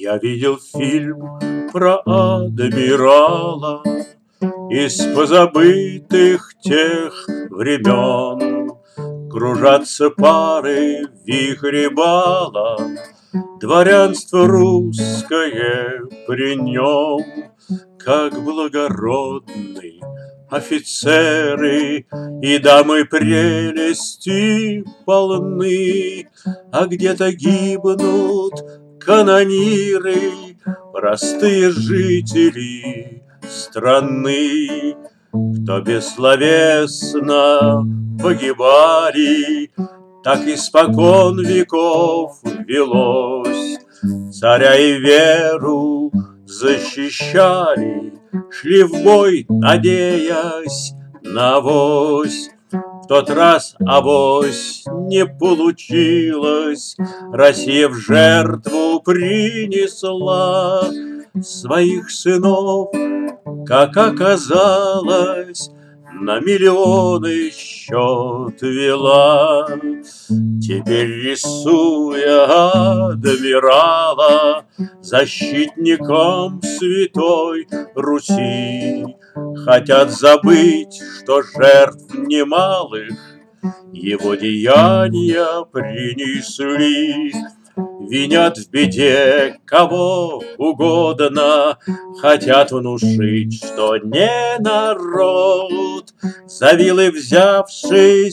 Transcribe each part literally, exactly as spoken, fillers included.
Я видел фильм про адмирала из позабытых тех времен. Кружатся пары в вихре бала, дворянство русское при нем, как благородные офицеры и дамы прелести полны, а где-то гибнут канониры, простые жители страны. Кто бессловесно погибали, так испокон веков велось. Царя и веру защищали, шли в бой, надеясь на авось. В тот раз авось не получилось, Россия в жертву принесла своих сынов, как оказалось, на миллионы счет вела. Теперь, рисуя адмирала защитником святой Руси, хотят забыть, что жертв немалых его деяния принесли. Винят в беде кого угодно, хотят внушить, что не народ. За вилы взявшись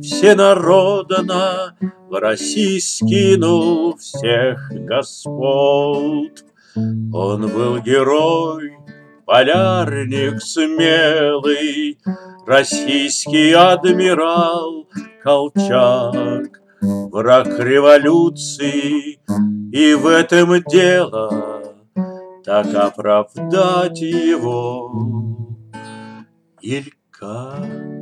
всенародно, в России скинул всех господ. Он был герой, полярник смелый, российский адмирал Колчак. Враг революции, и в этом дело, так оправдать его или как?